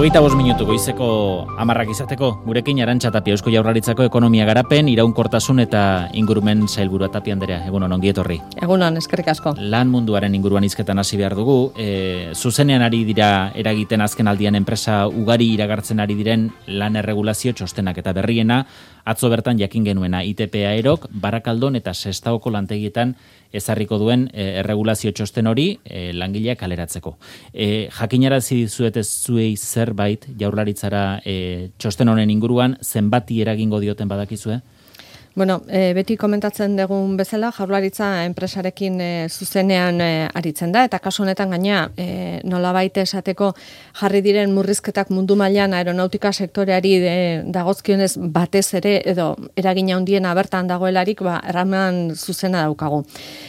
25 minutu goizeko 10 izateko, gurekin Arantxa Tapia, Eusko Jaurlaritzako ekonomia garapen, iraunkortasun eta ingurumen sailburua. Tapia Andrea, egunon, ongi etorri. Egunon, eskerrik asko. Lan munduaren inguruan hizketan hasi behar dugu. Zuzenean ari dira eragiten azken aldian enpresa ugari iragartzen ari diren lan erregulazio txostenak eta berriena, atzo bertan jakin genuena ITP Aerok, Barakaldon eta Sestaoko lantegietan ezarriko duen erregulazio txosten hori langileak kaleratzeko. Jakinarazi dizuet zuei zerbait Jaurlaritzara txosten honen inguruan zenbati eragingo dioten badakizue? Bueno, beti komentatzen dugun bezala, Jaurlaritza enpresarekin zuzenean aritzen da, eta kasu honetan gaina nolabait esateko jarri diren murrizketak mundu mailan aeronautika sektoreari dagozkionez batez ere, edo eragina handiena bertan dagoelarik, erraman zuzena daukagu.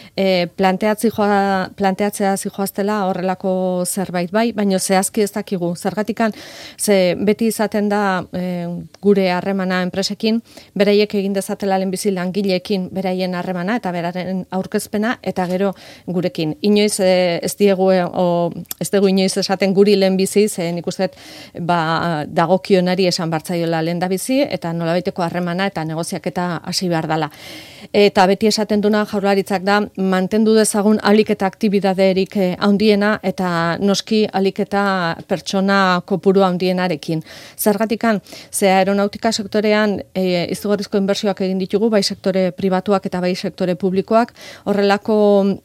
Planteatzea zijoaztela horrelako zerbait bai, baina zehazki ez dakigu. Zergatikan, beti izaten da gure harremana enpresekin, beraiek egin dezatela lehenbizi langileekin beraien harremana eta beraren aurkezpena eta gero gurekin. Inoiz ez dugu inoiz esaten guri lehenbizi, nik uste dagokionari esan bartzaiola lehendabizi eta nolabaiteko harremana eta negoziaketa hasi behar dela. Eta beti esaten duna Jaurlaritzak da mantendu dezagun ahalik eta aktibidaderik handiena eta noski ahalik eta pertsona kopuru handienarekin. Zergatikan, aeronautika sektorean izugarrizko inbertsioak egin ditugu, bai sektore pribatuak eta bai sektore publikoak, horrelako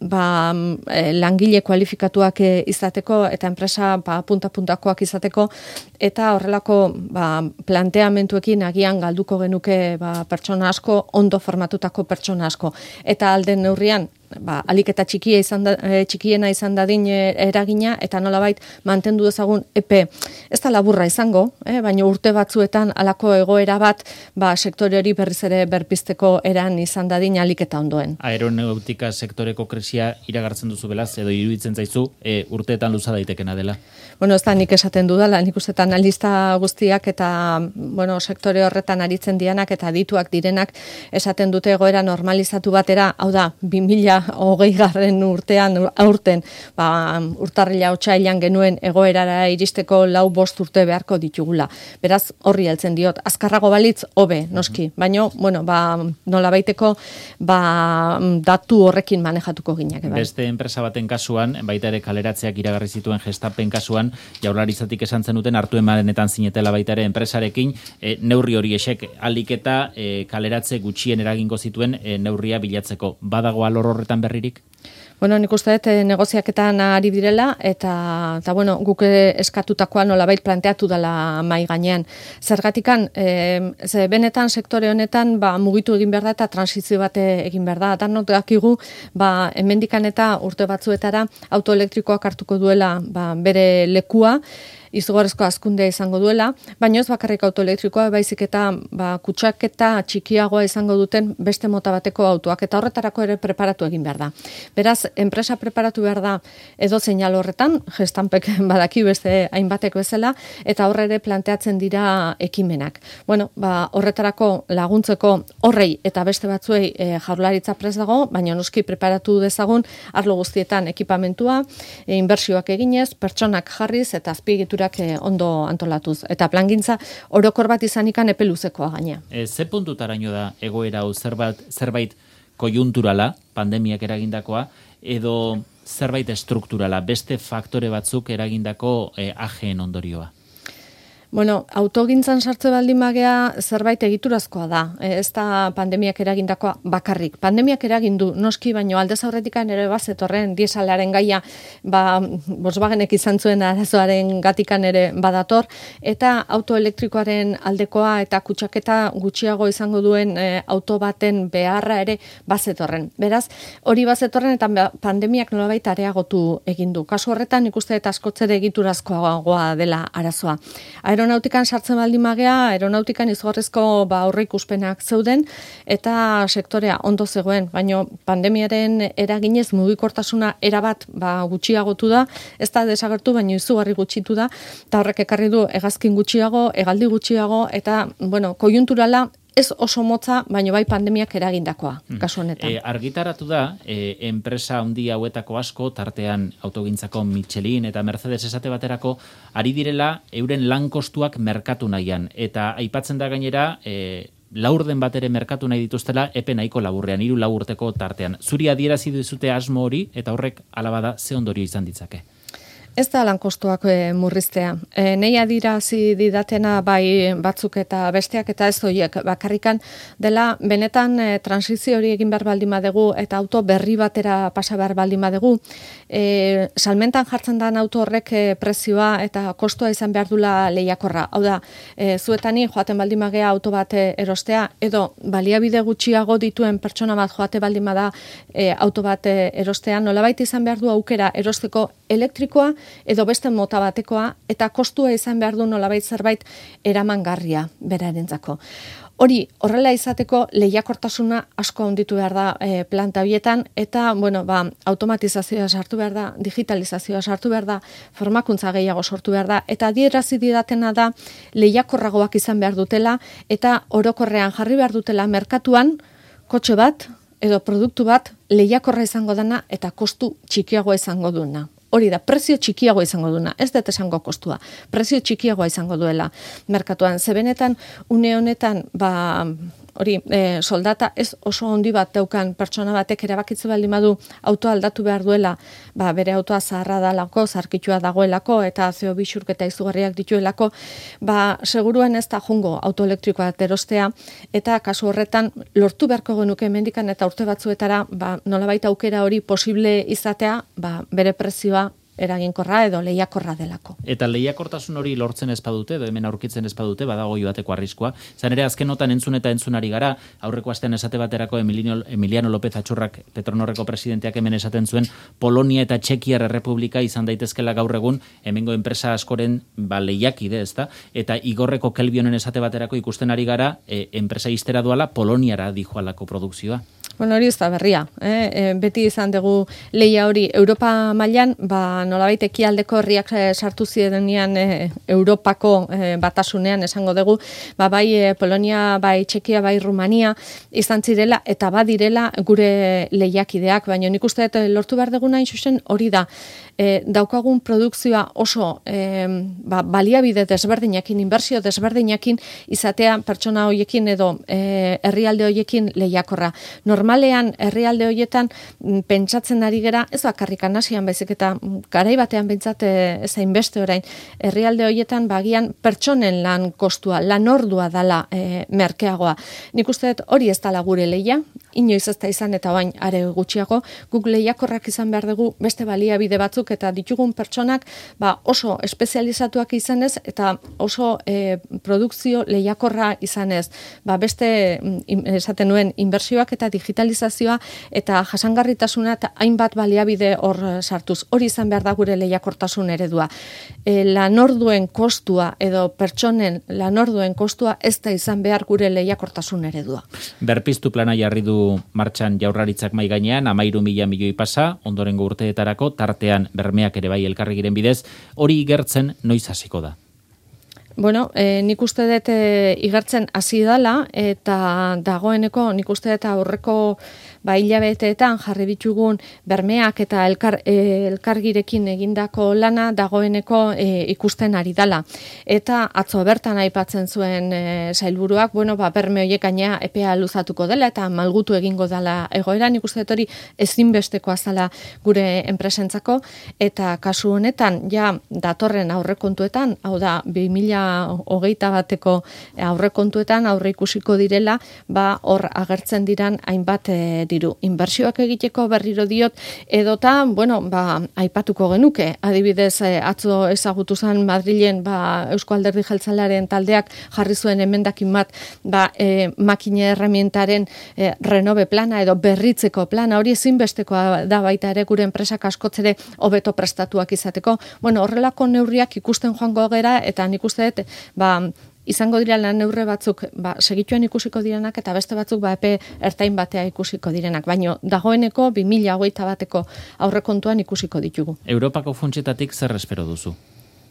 langile kualifikatuak izateko eta enpresa punta-puntakoak izateko, eta horrelako planteamentuekin agian galduko genuke pertsona asko, ondo formatutako pertsona asko. Eta alden neurrian, alik eta txikiena izan dadin eragina, eta nolabait mantendu dezagun epe, ez da laburra izango, baina urte batzuetan alako egoera bat, sektore hori berriz ere berpizteko eran izan dadin alik eta ondoen. Aeronautika sektoreko krisia iragartzen duzu belaz, edo iruditzen zaizu, urteetan luza daitekena dela? Bueno, ez da nik esaten dudala, nik ustetan analista guztiak eta sektore horretan aritzen dianak eta dituak direnak esaten dute egoera normalizatu batera, hau da, 2020 urtean, aurten, urtarrila otsailean genuen egoerara iristeko 4-5 urte beharko ditugula. Beraz, horri heltzen diot, azkarrago balitz, hobe, noski. Baina, nolabaiteko datu horrekin manejatuko ginak. Beste enpresa baten kasuan, baita ere kaleratzeak iragarri zituen Gestapen kasuan, Jaurlaritzatik esan zenuten hartu emanetan zinetela baita ere enpresarekin, neurri horiek alik eta kaleratze gutxien eragingo zituen neurria bilatzeko. Badago alor horretan berririk? Bueno, nik uste dut negoziaketan ari direla eta guk eskatutakoa nolabait planteatu dela mai gainean. Zergatikan, benetan sektore honetan mugitu egin behar da eta transizio bat egin behar da. Danok dakigu, hemendikan eta urte batzuetara autoelektrikoak hartuko duela bere lekua, izugarrizko hazkundea izango duela, baina ez bakarrik autoelektrikoa, baizik eta kutsaketa txikiagoa izango duten beste mota bateko autoak, eta horretarako ere preparatu egin behar da. Beraz, enpresa preparatu behar da edo seinal horretan, Gestampek badaki beste hainbatek bezala, eta horre ere planteatzen dira ekimenak. Bueno, horretarako laguntzeko horrei eta beste batzuei Jaurlaritza prest dago, baina noski preparatu dezagun arlo guztietan ekipamentua, inbertsioak eginez, pertsonak jarriz eta azpiegiturak ondo antolatuz. Eta plangintza orokor bat izanikan epe luzekoa gaina. Ze puntutaraino da egoera hau zerbait kojunturala, pandemiak eragindakoa, edo zerbait estrukturala, beste faktore batzuk eragindako ajeen ondorioa? Bueno, autogintzan sartze baldin bagea zerbait egiturazkoa da. Ez da pandemiak eragindakoa bakarrik. Pandemiak eragindu noski, baino aldez aurretikan ere bazetorren dieselaren gaia, Volkswagenek izan zuen arazoaren gatikan ere badator, eta autoelektrikoaren aldekoa eta kutsaketa gutxiago izango duen auto baten beharra ere bazetorren. Beraz, hori bazetorren eta pandemiak nolabait areagotu egin du. Kasu horretan ikuste eta askotzere egiturazkoagoa dela arazoa. Aeronautikan sartzen baldin magea, aeronautikan izugarrizko aurreikuspenak zeuden eta sektorea ondo zegoen, baina pandemiaren eraginez mugikortasuna erabat gutxiagotu da, ez da desagertu, baina izugarri gutxitu da, eta horrek ekarri du hegazkin gutxiago, hegaldi gutxiago, eta kojunturala ez oso motza, baina bai pandemiak eragindakoa, kasu honetan. Argitaratu da, enpresa handi hauetako asko, tartean autogintzako Michelin eta Mercedes esate baterako, ari direla euren lan kostuak merkatu nahian. Eta aipatzen da gainera, laurden bat ere merkatu nahi dituztela, epe nahiko laburrean, 3-4 urteko tartean. Zuri adierazi duzute asmo hori, eta horrek alabada ze ondorio izan ditzake? Ez da lan kostuak murriztea. Nei adirazi didatena bai batzuk eta besteak eta ez horiek bakarrikan dela benetan transizio hori egin behar baldin badegu eta auto berri batera pasa behar baldin badegu, salmentan jartzen den auto horrek prezioa eta kostua izan behar dula lehiakorra. Hau da, zuetani joaten baldin bagea auto bat erostea edo baliabide gutxiago dituen pertsona bat joate baldin bada auto bat erostea, nolabait izan behar du aukera erosteko elektrikoa edo beste mota batekoa eta kostua izan behar du nolabait zerbait eramangarria berarentzako. Hori, horrela izateko lehiakortasuna asko handitu behar da planta horietan eta, automatizazioa sartu behar da, digitalizazioa sartu behar da, formakuntza gehiago sortu behar da eta adierazi didatena da lehiakorragoak izan behar dutela eta orokorrean jarri behar dutela merkatuan kotxe bat edo produktu bat lehiakorra izango dana eta kostu txikiagoa izango duena. Hori da, prezio txikiagoa izango duena, ez dut esango kostua, prezio txikiagoa izango duela merkatuan. Zebenetan, une honetan, soldata ez oso handi bat daukan pertsona batek erabakitze baldin badu autoa aldatu behar duela, bere autoa zaharra dalako, zarkitua dagoelako eta CO2 isurketa izugarriak dituelako, seguruan ez da jungo autoelektrikoa erostea eta kasu horretan lortu beharko genuke hemendikan eta urte batzuetara nolabait aukera hori posible izatea, bere prezioa eraginkorra edo lehiakorra delako. Eta lehiakortasun hori lortzen ez badute, edo hemen aurkitzen ez badute, badago joateko arriskua. Zan ere, azkenotan entzun eta entzunari gara, aurreko astean esate baterako Emiliano López Atxurrak, Petronorreko presidenteak hemen esaten zuen, Polonia eta Txekiar Errepublika izan daitezkela gaur egun, hemengo enpresa askoren lehiakide, ezta? Eta Igorreko Kelbionen esate baterako ikusten ari gara, enpresa iztera duala, Poloniara dijoalako produkzioa. Hori ez da berria. Beti izan dugu lehia hori Europa mailan, nolabait ekialdeko herriak sartu zirenean Europako batasunean esango dugu, bai Polonia, bai Txekia, bai Rumania izan zirela eta badirela gure lehiakideak, baina nik uste lortu behar duguna zuzen hori da. Daukagun produkzioa oso baliabide desberdinekin, inbertsio desberdinekin izatea pertsona hoiekin edo herrialde hoiekin lehiakorra. Normalean herrialde hoietan pentsatzen ari gera, ez bakarrikan hasian baizik eta garai batean pentsat ez hainbeste orain, herrialde hoietan bagian pertsonen lan kostua, lan ordua dala merkeagoa. Nik uste hori ez dala gure lehia, inoiz ez da izan eta bain are gutxiago, guk lehiakorrak izan behar dugu beste baliabide batzuk eta ditugun pertsonak oso espezializatuak izanez eta oso produkzio lehiakorra izanez. Beste esaten nuen inbertsioak eta digitalizazioa eta jasangarritasuna eta hainbat baliabide hor sartuz. Hori izan behar da gure lehiakortasun eredua. Lanorduen kostua edo pertsonen lanorduen kostua ez da izan behar gure lehiakortasun eredua. Berpiztu plana jarri du martxan Jaurlaritzak mai gainean, 13.000 milioi pasa, ondorengo urteetarako, tartean bermeak ere bai elkarregiren bidez, hori igertzen noiz hasiko da? Nik uste dut igertzen hasi dala eta dagoeneko nik uste dut aurreko hilabeteetan jarri ditugun bermeak eta elkargirekin egindako lana dagoeneko ikusten ari dala. Eta atzo bertan aipatzen zuen sailburuak, berme horiek gaina epea luzatuko dela eta malgutu egingo dela egoera, nik uste dut hori ezinbestekoa zala gure enpresentzako eta kasu honetan datorren aurrekontuetan, hau da 2021 bateko aurrekontuetan aurre ikusiko direla, hor agertzen diran hainbat diru. Inbertsioak egiteko berriro diot, edota, aipatuko genuke. Adibidez, atzo ezagutu zen Madrilen Eusko Alderdi Jeltzalearen taldeak jarri zuen emendakin bat, makina herramientaren renove plana edo berritzeko plana, hori ezinbestekoa da baita ere gure enpresak askotzere hobeto prestatuak izateko. Horrelako neurriak ikusten joango gera eta nik uste dut, izango dira lan neurre batzuk segituan ikusiko direnak eta beste batzuk epe ertain batea ikusiko direnak, baina dagoeneko 2021 bateko aurrekontuan ikusiko ditugu. Europako funtsetatik zer espero duzu?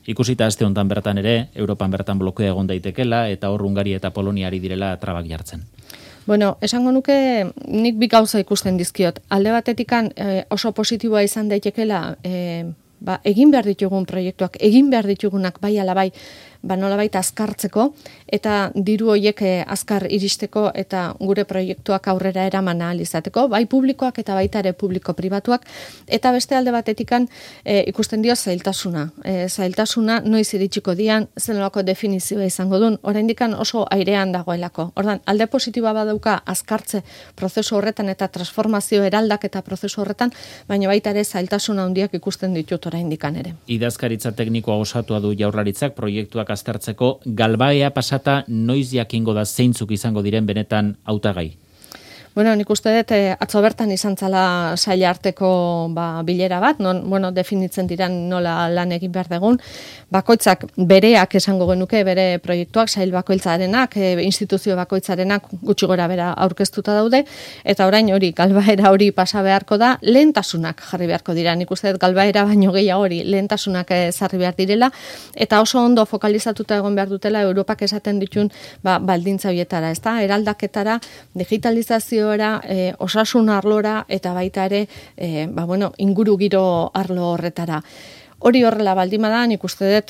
Ikusita aste hontan bertan ere, Europan bertan blokea egon daitekela, eta hor Hungaria eta Poloniari direla trabak jartzen. Bueno, esango nuke nik bi gauza ikusten dizkiot. Alde batetikan oso positiboa izan daitekela egin behar ditugun proiektuak, egin behar ditugunak bai ala bai, nolabait azkartzeko eta diru horiek azkar iristeko eta gure proiektuak aurrera eraman ahal izateko, bai publikoak eta baita ere publiko pribatuak, eta beste alde batetikan ikusten dio zailtasuna. Zailtasuna noiz iritsiko dian, zenolako definizioa izango duen, oraindikan oso airean dagoelako. Ordan, alde positiboa badauka azkartze prozesu horretan eta transformazio eraldak eta prozesu horretan, baina baita ere zailtasuna handiak ikusten ditut oraindikan ere. Idazkaritza teknikoa osatua du Jaurlaritzak proiektuak aztertzeko, galbaea pasata noiz jakingo da zeintzuk izango diren benetan hautagai? Bueno, nik uste dut atzo bertan izan zala saila arteko bilera bat, definitzen diran nola lan egin behar dugun. Bakoitzak bereak esango genuke, bere proiektuak, sail bakoitzarenak, instituzio bakoitzarenak gutxi gora bera aurkeztuta daude, eta orain hori, galbaera hori pasa beharko da, lehentasunak jarri beharko dira. Nik uste dut galbaera baino gehiago hori lehentasunak zarri behar direla, eta oso ondo fokalizatuta egon behar dutela Europak esaten ditun baldintza horietara, ezta? Eraldaketara, digitalizazio osasun arlora eta baita ere ingurugiro arlo horretara. Hori horrela baldima da, nik uste dut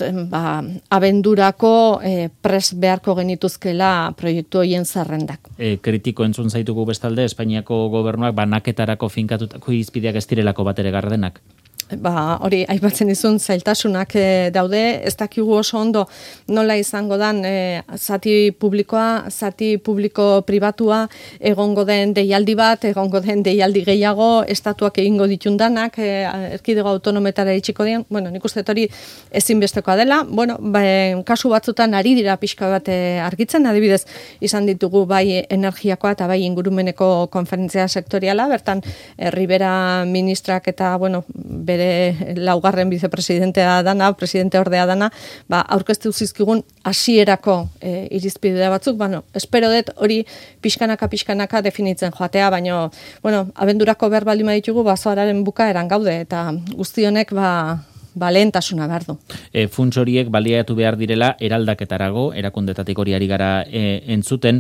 abendurako pres beharko genituzkela proiektu horien zerrendak. Kritiko entzun zaitugu bestalde, Espainiako gobernuak banaketarako finkatutako izpideak ez direlako bat ere gardenak. Hori aipatzen dizun zailtasunak daude, ez dakigu oso ondo nola izango dan zati publikoa, zati publiko pribatua, egongo den deialdi bat, egongo den deialdi gehiago, estatuak egingo ditundanak, erkidego autonometara itxiko dien, nik uste hori ezinbestekoa dela, kasu batzutan ari dira pixka bat argitzen, adibidez izan ditugu bai energiakoa eta bai ingurumeneko konferentzia sektoriala, bertan Rivera ministrak eta, bere laugarren vicepresidentea dana, presidente ordea dana, aurkeztu zizkigun hasierako irizpide batzuk, espero dut hori pixkanaka definitzen joatea, baina, abendurako behar baldin ditugu, bazoararen bukaeran gaude, eta guztionek, lehentasuna behar du. Funts horiek baliatu behar direla eraldaketarago, erakundetatik hori ari gara entzuten,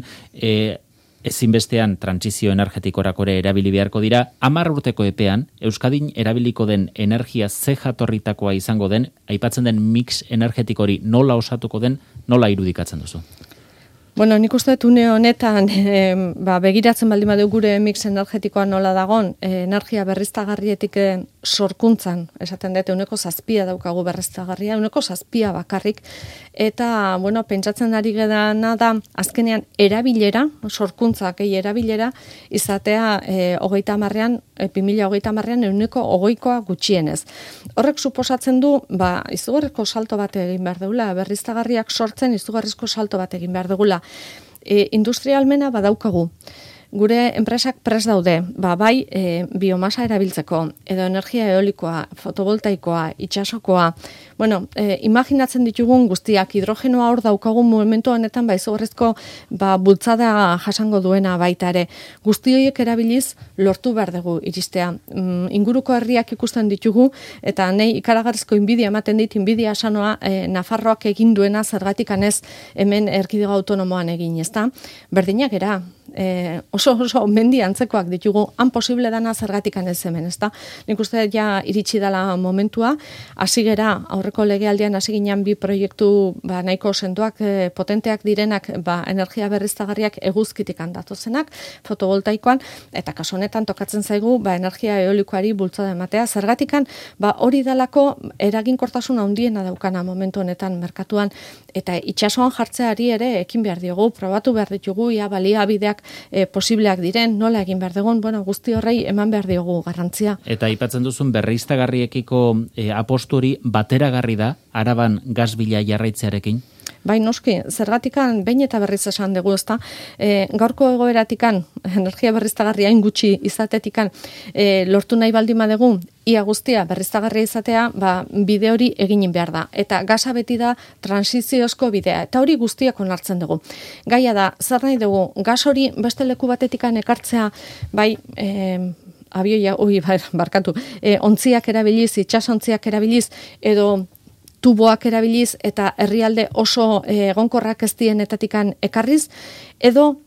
ezinbestean trantsizio energetikorako ere erabili beharko dira, 10 urteko epean, Euskadin erabiliko den energia ze jatorritakoa izango den, aipatzen den mix energetikori nola osatuko den, nola irudikatzen duzu? Nik uste dut une honetan begiratzen baldin badu gure mix energetikoa nola dagon, energia berriztagarrietik sorkuntzan, esaten dut, 7% daukagu berriztagarria, 7% bakarrik, eta, pentsatzen ari gedana da, azkenean erabilera, sorkuntzak erabilera, izatea 2030-an, 2030-an 20%koa gutxienez. Horrek suposatzen du, izugarrizko salto bat egin behar dugula, berriztagarriak sortzen izugarrizko salto bat egin behar dugula. Industrialmena badaukagu. Gure enpresak prest daude, bai biomasa erabiltzeko, edo energia eolikoa, fotovoltaikoa, itxasokoa. Imaginatzen ditugun guztiak, hidrogenoa hor daukagun momentu honetan, izugarrizko bultzada jasango duena baita ere. Guzti horiek erabiliz lortu behar dugu iristea. Inguruko herriak ikusten ditugu, eta nahi ikaragarrizko inbidia ematen dit, inbidia sanoa Nafarroak egin duena zergatik anez hemen erkidego autonomoan egin, ezta? Berdinak era, oso mendi antzekoak ditugu, han posible dana zergatikan ez hemen, ezta? Nik uste ja iritsi dela momentua, hasi gera, aurreko legealdian hasi ginen bi proiektu nahiko sendoak, potenteak direnak, energia berriztagarriak eguzkitik datozenak, fotovoltaikoan, eta kasu honetan tokatzen zaigu, energia eolikoari bultzada ematea, zergatikan, hori dalako eraginkortasun handiena daukana momentu honetan merkatuan, eta itsasoan jartzeari ere ekin behar diogu, probatu behar ditugu, baliabideak posibleak diren, nola egin behar dugun, guzti horrei eman behar diogu garrantzia. Eta aipatzen duzun berriztagarriekiko apostori bateragarri da, Araban gasbila jarraitzearekin? Bai, noski, zergatikan behin eta berriz esan dugu, ezta? Gaurko egoeratikan, energia berriztagarria gutxi izatetikan, lortu nahi baldin badugu, ia guztia berriztagarria izatea, bide hori eginin behar da. Eta gaza beti da transiziozko bidea, eta hori guztiak onartzen dugu. Gaia da, zer nahi dugu, gas hori beste leku batetikan ekartzea, ontziak erabiliz, itxasontziak erabiliz, edo tuboak erabiliz eta herrialde oso egonkorrak ez dienetatikan ekarriz, edo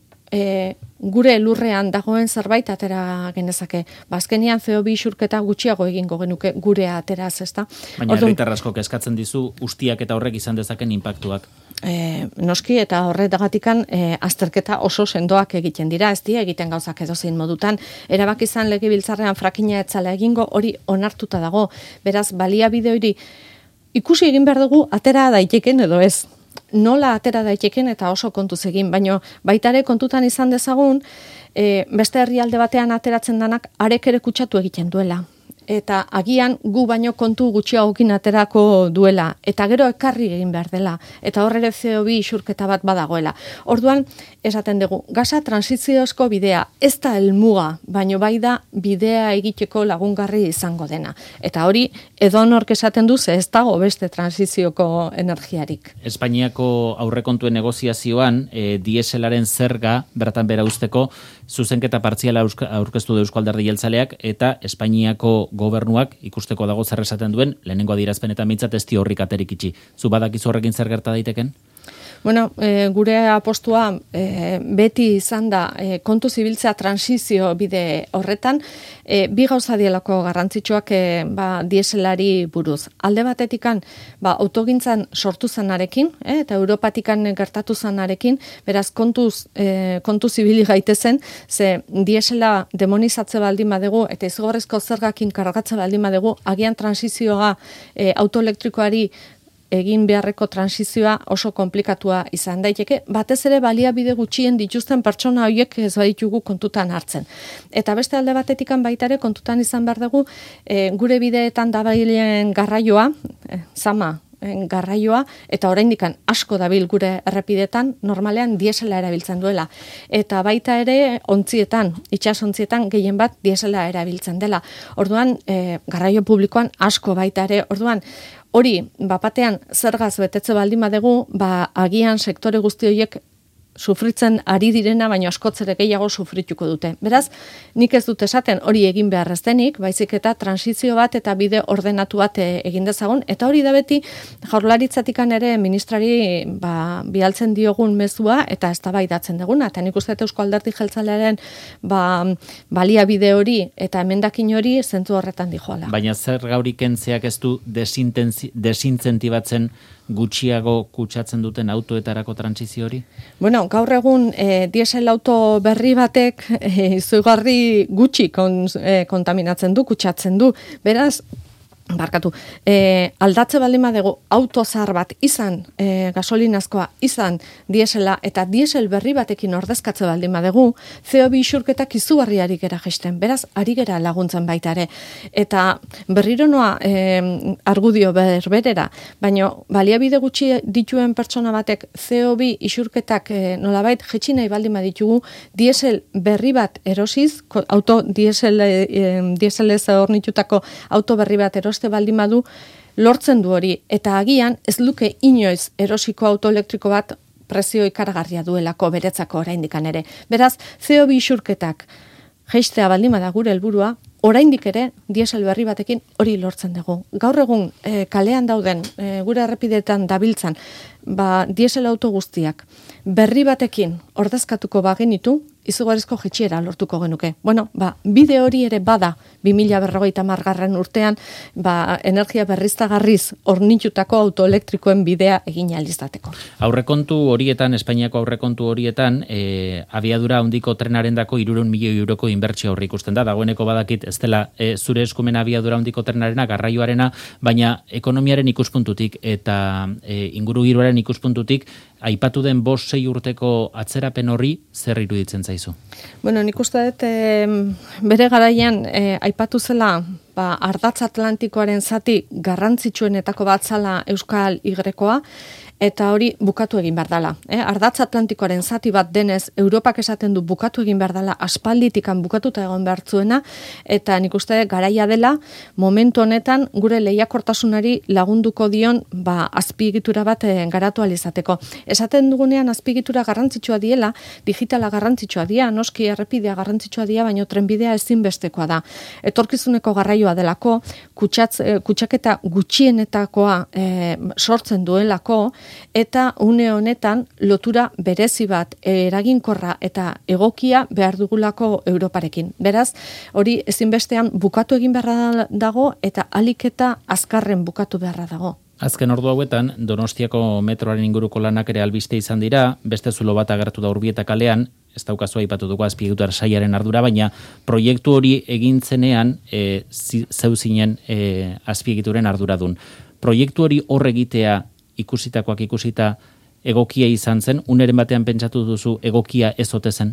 gure lurrean dagoen zerbait atera genezake. Azkenean CO2 isurketa gutxiago egingo genuke gure ateraz, ezta? Baina herritar asko kezkatzen dizu ustiak eta horrek izan dezaken inpaktuak. Noski eta horretagatikan azterketa oso sendoak egiten dira, ez dira egiten gauzak edozein modutan. Erabaki izan legebiltzarrean frakina etzala egingo, hori onartuta dago. Beraz, baliabide hori ikusi egin behar dugu atera daiteken edo ez. Nola atera daiteken eta oso kontuz egin, baina baitare kontutan izan dezagun, beste herrialde batean ateratzen danak arek ere kutsatu egiten duela. Eta agian gu baino kontu gutxiagokin aterako duela, eta gero ekarri egin behar dela, eta horre CO2 isurketa bat badagoela. Orduan, esaten dugu, gasa transiziozko bidea, ez da helmuga, baino bai da bidea egiteko lagungarri izango dena. Eta hori, edonork esaten du, ez dago beste transizioko energiarik. Espainiako aurrekontuen negoziazioan, dieselaren zerga, bertan bera usteko, zuzenketa partziala aurkeztu du Euzko Alderdi Jeltzaleak, eta Espainiako gobernuak ikusteko dago zer esaten duen, lehenengo adierazpenetan mintzat ez dio horrik aterik itxi. Zu badakizu horrekin zer gerta daiteken? Bueno, gure apostua beti izan da kontu zibiltzea transizio bide horretan, bi gauza dielako garrantzitsuak dieselari buruz. Alde batetikan, autogintzan sortu zanarekin, eta Europatikan gertatu zanarekin, beraz kontu zibili gaitezen, ze diesela demonizatze baldin badegu, eta izugarrizko zergakin kargatze baldin badegu, agian transizioa autoelektrikoari egin beharreko transizioa oso komplikatua izan daiteke, batez ere baliabide gutxien dituzten pertsona horiek ez baditugu kontutan hartzen. Eta beste alde batetikan baitare kontutan izan behar dugu, gure bideetan dabilen garraioa, zama garraioa, eta oraindikan asko dabil gure errepidetan, normalean diesela erabiltzen duela. Eta baita ere, ontzietan, itsasontzietan gehien bat diesela erabiltzen dela. Orduan, garraio publikoan asko baita ere, orduan, hori, batean zergaz betetze baldin badegu, agian sektore guzti horiek sufritzen ari direna, baina askotzere gehiago sufrituko dute. Beraz, nik ez dut esaten hori egin behar ez denik, baizik eta transizio bat eta bide ordenatu bat egin dezagun, eta hori da beti Jaurlaritzatikan ere ministrari bialtzen diogun mezua eta eztabaidatzen duguna, eta nik uste Euzko Alderdi Jeltzalearen baliabide hori eta emendakin hori zentzu horretan dijoala. Baina zer gauri kentzeak ez du desintzentibatzen gutxiago kutsatzen duten autoetarako transizio hori? Bueno, gaur egun diesel auto berri batek izugarri gutxi kontaminatzen du, kutsatzen du. Beraz, aldatze baldin badegu auto zahar bat izan gasolinazkoa, izan diesela eta diesel berri batekin ordezkatze baldin badegu, CO2 isurketak izugarri ari gera jaisten, beraz ari gera laguntzen baita ere. Eta berriro noa argudio berberera, baina baliabide gutxi dituen pertsona batek CO2 isurketak nolabait jetxi nahi baldin baditugu, diesel berri bat erosiz, auto dieselez hornitutako auto berri bat eros baldin badu, lortzen du hori, eta agian ez luke inoiz erosiko autoelektriko bat prezio ikaragarria duelako beretzako oraindikan ere. Beraz, CO2 isurketak jeistea baldin bada gure helburua, oraindik ere diesel berri batekin hori lortzen dugu. Gaur egun kalean dauden gure errepideetan dabiltzan, diesel auto guztiak berri batekin ordezkatuko bagenitu, izugarrizko jetxiera lortuko genuke. Bueno, bide hori ere bada 2050 urtean, energia berriztagarriz hornitutako autoelektrikoen bidea egin ahal izateko. Aurrekontu horietan, Espainiako aurrekontu horietan, abiadura handiko trenarendako 300 milioi euroko inbertsio aurre ikusten da. Dagoeneko badakit ez dela zure eskumena abiadura handiko trenarena, garraioarena, baina ekonomiaren ikuspuntutik eta ingurugiroaren ikuspuntutik, aipatu den 5-6 urteko atzerapen horri zer iruditzen zaizu? Bueno, nik uste dut bere garaian aipatu zela ardatz atlantikoaren zati garrantzitsuenetako bat zala Euskal Y-koa, eta hori bukatu egin behar dela. Ardatz atlantikoaren zati bat denez, Europak esaten du bukatu egin behar dela, aspalditikan bukatuta egon behar zuena, eta nik uste garaia dela, momentu honetan gure lehiakortasunari lagunduko dion azpiegitura bat garatu alizateko. Esaten dugunean azpiegitura garrantzitsua diela, digitala garrantzitsua dia, noski errepidea garrantzitsua dia, baina trenbidea ezinbestekoa da. Etorkizuneko garraio garraioa delako, kutsaketa gutxienetakoa sortzen duelako, eta une honetan lotura berezi bat eraginkorra eta egokia behar dugulako Europarekin. Beraz, hori ezinbestean bukatu egin beharra dago eta ahalik eta azkarren bukatu beharra dago. Azken ordu hauetan, Donostiako metroaren inguruko lanak ere albiste izan dira, beste zulo bat agertu da Urbieta kalean, ez daukazu aipatu dugu azpiegitura sailaren ardura, baina proiektu hori egintzenean zeu zinen azpiegituren arduradun. Proiektu hori hor egitea ikusitakoak ikusita egokia izan zen, uneren batean pentsatu duzu egokia ez ote zen?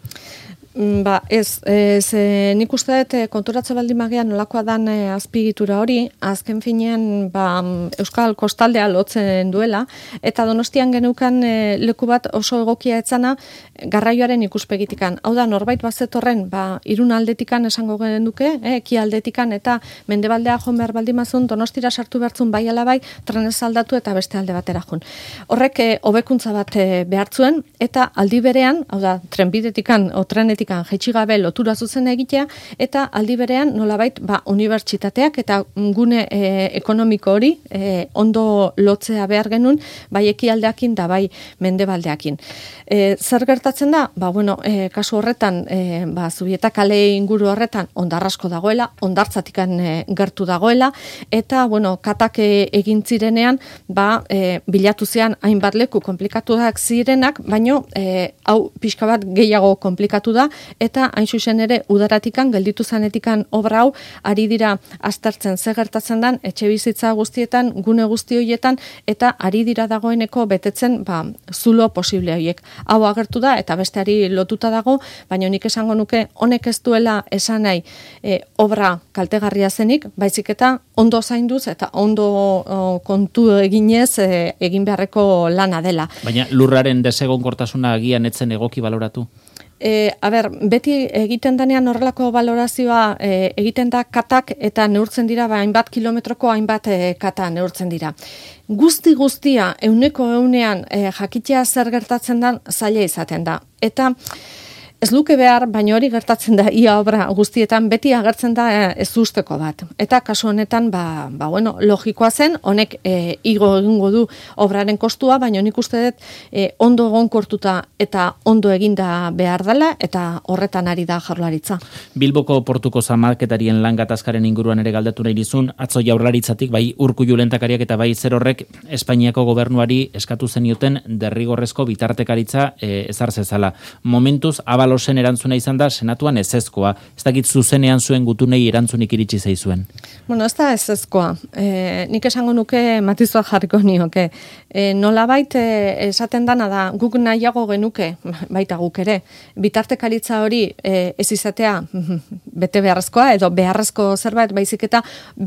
Nik uste dut konturatze baldin magean nolakoa dan azpiegitura hori, azken finean Euskal Kostaldea lotzen duela, eta Donostian geneukan leku bat oso egokia etzana garraioaren ikuspegitikan. Hau da, norbait bazetorren, irun aldetikan esango genuke, eki aldetikan, eta mendebaldea joan behar baldin mazun, Donostira sartu behartzun bai alabai, trenez aldatu eta beste alde batera jun. Horrek hobekuntza bat behartzuen, eta aldi berean, hau da, trenbidetikan o trenetik jaitsi gabe lotura zuzen egitea, eta aldi berean nolabait unibertsitateak eta gune ekonomiko hori ondo lotzea behar genuen, bai ekialdeakin da bai mendebaldeakin. Zer gertatzen da? Kasu horretan, Zubieta kale inguru horretan ondarrasko dagoela, ondartzatikan gertu dagoela, eta katak egin zirenean, bilatu zean hainbat leku komplikatuak zirenak, baino hau pixka bat gehiago komplikatu da, eta hain zuzen ere udaratikan, gelditu zanetikan obra hau, ari dira aztertzen ze gertatzen dan, etxe bizitza guztietan, gune guzti horietan, eta ari dira dagoeneko betetzen zulo posible horiek. Hau agertu da, eta besteari lotuta dago, baina nik esango nuke, honek ez duela esan nahi obra kaltegarria zenik, baizik eta ondo zainduz, eta ondo kontu eginez egin beharreko lana dela. Baina lurraren desegonkortasuna agian etzen egoki baloratu? Beti egiten danean horrelako balorazioa egiten da katak eta neurtzen dira, hainbat kilometroko hainbat kata neurtzen dira. Guztia, 100% jakitea zer gertatzen dan zaila izaten da. Eta ez luke behar, baina hori gertatzen da ia obra guztietan, beti agertzen da ez usteko bat. Eta kasu honetan, logikoa zen, honek igo egingo du obraren kostua, baina nik uste dut ondo egonkortuta eta ondo eginda behar dela, eta horretan ari da Jaurlaritza. Bilboko portuko zamalketarien lan gatazkaren inguruan ere galdetu nahi dizun, atzo Jaurlaritzatik, bai Urkullu lehendakariak eta bai zer horrek Espainiako gobernuari eskatu zenioten derrigorrezko bitartekaritza ezar zezala. Momentuz, Abalosen erantzuna izan da, senatuan ezezkoa. Ez dakit zuzenean zuen gutunei erantzunik iritsi zaizuen. Ez da ezezkoa. Nik esango nuke matizua jarriko nioke. Nolabait esaten dana da, guk nahiago genuke, baita guk ere, bitartekaritza hori ez izatea bete beharrezkoa, edo beharrezko zerbait, baizik eta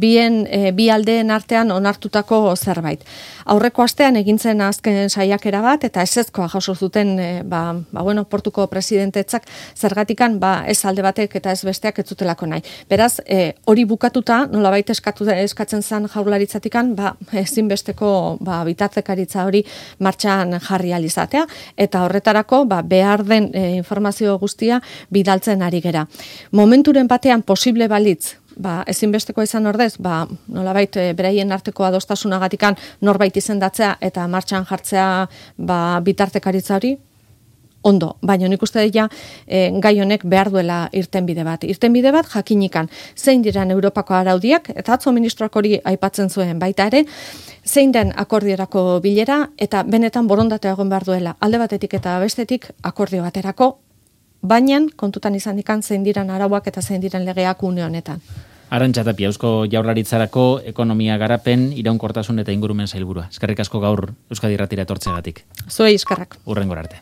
bi aldeen artean onartutako zerbait. Aurreko astean egintzen azken saiakera bat, eta ezezkoa jaso zuten portuko presidentetzak zergatikan ez alde batek eta ez besteak ez zutelako nahi. Beraz, hori bukatuta, nolabait eskatzen zen Jaurlaritzatikan, ezinbesteko bitartekaritza hori martxan jarri alizatea, eta horretarako behar den informazio guztia bidaltzen ari gera. Momenturen batean posible balitz, ezinbesteko izan ordez, nolabait beraien arteko adostasunagatikan norbait izendatzea eta martxan jartzea bitartekaritza hori, ondo, baina nik uste dira gai honek behar duela irtenbide bat. Irtenbide bat jakinikan zein diran Europako araudiak, eta atzo ministroak hori aipatzen zuen baita ere, zein den akordiorako bilera, eta benetan borondatea egon behar duela. Alde batetik eta bestetik akordio baterako, baina kontutan izan dikan zein diran arauak eta zein diren legeak une honetan. Arantxa Tapia, Eusko Jaurlaritzarako ekonomia garapen, iraunkortasun eta ingurumen sailburua. Eskerrik asko gaur Euskadi Irratira etortzeagatik. Zuei eskerrak. Hurrengora arte.